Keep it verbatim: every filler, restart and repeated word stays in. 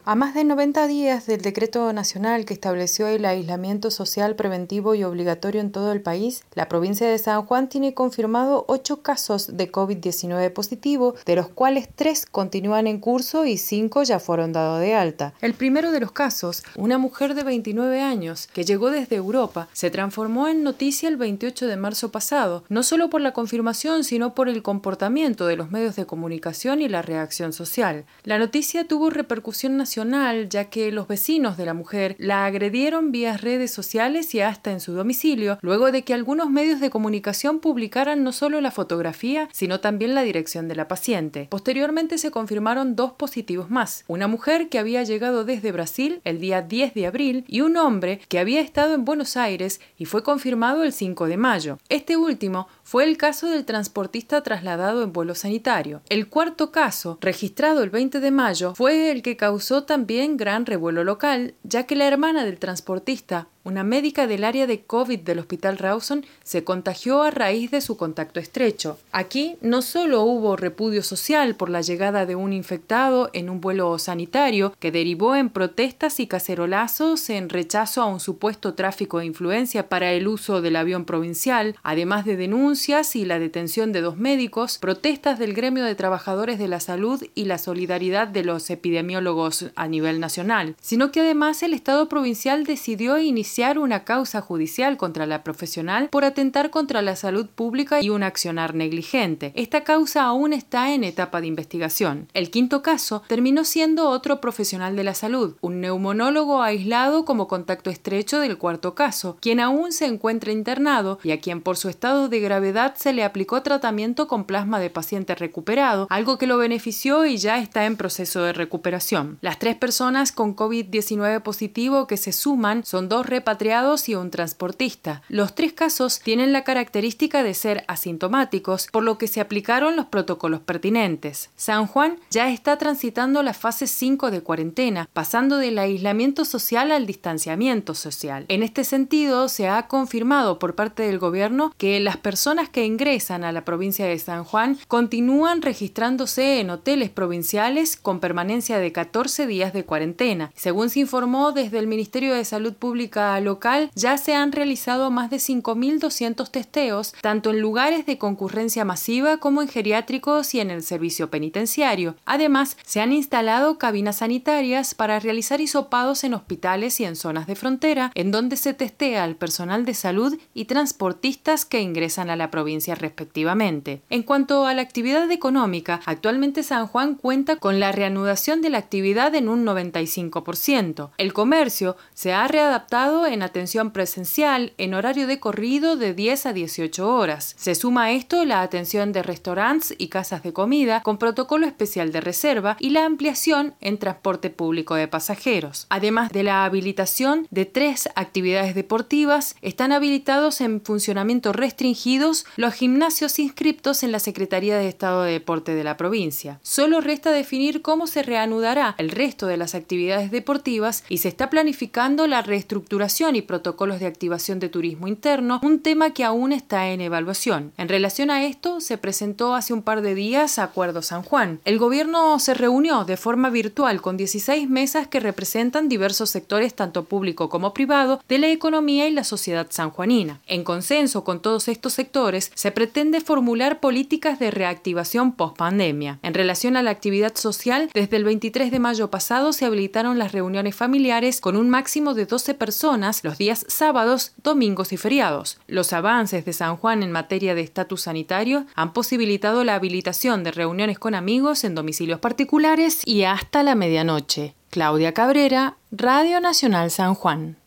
A más de noventa días del decreto nacional que estableció el aislamiento social preventivo y obligatorio en todo el país, la provincia de San Juan tiene confirmado ocho casos de COVID diecinueve positivo, de los cuales tres continúan en curso y cinco ya fueron dados de alta. El primero de los casos, una mujer de veintinueve años que llegó desde Europa, se transformó en noticia el veintiocho de marzo pasado, no solo por la confirmación, sino por el comportamiento de los medios de comunicación y la reacción social. La noticia tuvo repercusión nacional ya que los vecinos de la mujer la agredieron vía redes sociales y hasta en su domicilio, luego de que algunos medios de comunicación publicaran no solo la fotografía, sino también la dirección de la paciente. Posteriormente se confirmaron dos positivos más, una mujer que había llegado desde Brasil el día diez de abril y un hombre que había estado en Buenos Aires y fue confirmado el cinco de mayo. Este último fue el caso del transportista trasladado en vuelo sanitario. El cuarto caso, registrado el veinte de mayo, fue el que causó también gran revuelo local, ya que la hermana del transportista, una médica del área de COVID del Hospital Rawson, se contagió a raíz de su contacto estrecho. Aquí no solo hubo repudio social por la llegada de un infectado en un vuelo sanitario que derivó en protestas y cacerolazos en rechazo a un supuesto tráfico de influencia para el uso del avión provincial, además de denuncias y la detención de dos médicos, protestas del gremio de trabajadores de la salud y la solidaridad de los epidemiólogos a nivel nacional, sino que además el Estado provincial decidió iniciar una causa judicial contra la profesional por atentar contra la salud pública y un accionar negligente. Esta causa aún está en etapa de investigación. El quinto caso terminó siendo otro profesional de la salud, un neumonólogo aislado como contacto estrecho del cuarto caso, quien aún se encuentra internado y a quien por su estado de gravedad se le aplicó tratamiento con plasma de paciente recuperado, algo que lo benefició y ya está en proceso de recuperación. Las tres personas con COVID diecinueve positivo que se suman son dos repatriados y un transportista. Los tres casos tienen la característica de ser asintomáticos, por lo que se aplicaron los protocolos pertinentes. San Juan ya está transitando la fase cinco de cuarentena, pasando del aislamiento social al distanciamiento social. En este sentido, se ha confirmado por parte del gobierno que las personas que ingresan a la provincia de San Juan continúan registrándose en hoteles provinciales con permanencia de catorce días de cuarentena. Según se informó desde el Ministerio de Salud Pública local, ya se han realizado más de cinco mil doscientos testeos, tanto en lugares de concurrencia masiva como en geriátricos y en el servicio penitenciario. Además, se han instalado cabinas sanitarias para realizar hisopados en hospitales y en zonas de frontera, en donde se testea al personal de salud y transportistas que ingresan a la provincia respectivamente. En cuanto a la actividad económica, actualmente San Juan cuenta con la reanudación de la actividad en un noventa y cinco por ciento. El comercio se ha readaptado en atención presencial en horario de corrido de diez a dieciocho horas. Se suma a esto la atención de restaurantes y casas de comida con protocolo especial de reserva y la ampliación en transporte público de pasajeros. Además de la habilitación de tres actividades deportivas, están habilitados en funcionamiento restringidos los gimnasios inscriptos en la Secretaría de Estado de Deporte de la provincia. Solo resta definir cómo se reanudará el resto de las actividades deportivas y se está planificando la reestructuración y protocolos de activación de turismo interno, un tema que aún está en evaluación. En relación a esto, se presentó hace un par de días Acuerdo San Juan. El gobierno se reunió de forma virtual con dieciséis mesas que representan diversos sectores, tanto público como privado, de la economía y la sociedad sanjuanina. En consenso con todos estos sectores, se pretende formular políticas de reactivación post-pandemia. En relación a la actividad social, desde el veintitrés de mayo pasado se habilitaron las reuniones familiares con un máximo de doce personas los días sábados, domingos y feriados. Los avances de San Juan en materia de estatus sanitario han posibilitado la habilitación de reuniones con amigos en domicilios particulares y hasta la medianoche. Claudia Cabrera, Radio Nacional San Juan.